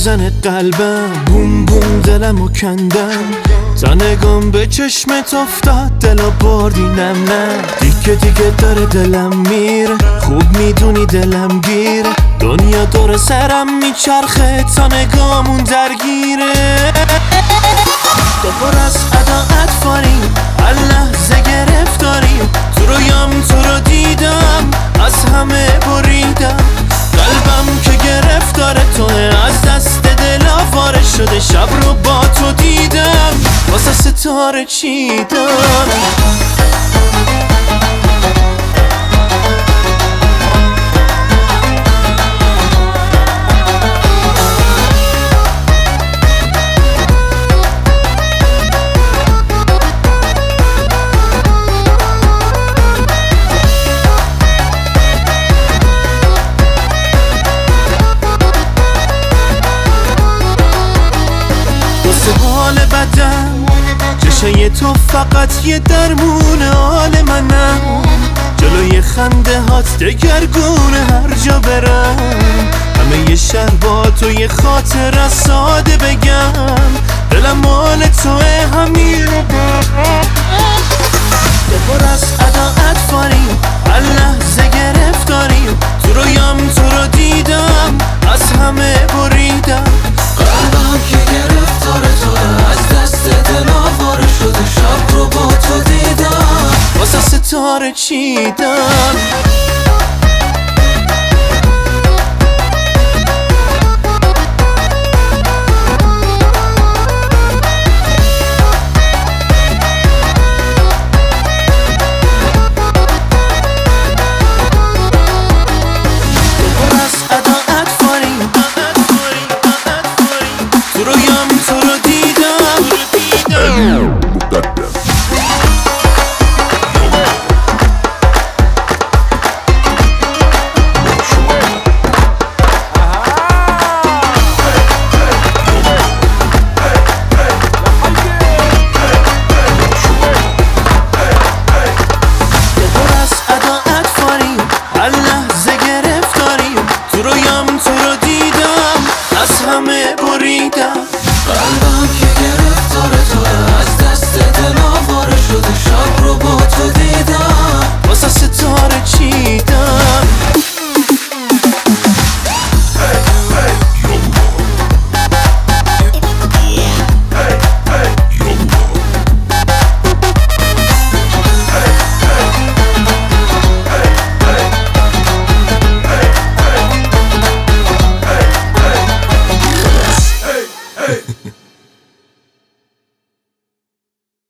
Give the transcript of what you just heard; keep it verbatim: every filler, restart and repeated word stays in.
میزنه قلبم، بوم بوم دلمو کندم. تا نگام به چشمت افتاد دلا بردی نم نم. دیگه دیگه داره دلم میره، خوب میدونی دلم گیره. دنیا دور سرم میچرخه تا نگامون درگیره. تو پر از عداعت فاریم، هر لحظه گرفتاریم. تو رویام تو رو دیدم، از همه بریدم. قلبم که گرفتار توه، از دست دل آواره شده. شب رو با تو دیدم، واسه ستاره چیدم. حال بدم چشای تو فقط یه درمون حال منم. جلوی خنده هات دگرگونه، هر جا برم همه یه شهر با تو یه خاطر ساده بگم. دلم مال توه، همین رو تو پر از عداعت فاریم، هر لحظه گرفتاریم. تو رویام تو رو دیدم، از همه بریدم. قلبم که گرفتار توه، از دست دل آواره شده. شب رو با تو دیدم، واسه ستاره چیدم. هر لحظه گرفتاریم، تو رویام تو